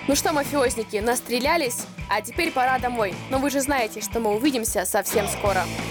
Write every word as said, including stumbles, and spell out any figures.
Ну что, мафиозники, настрелялись? А теперь пора домой. Но вы же знаете, что мы увидимся совсем скоро.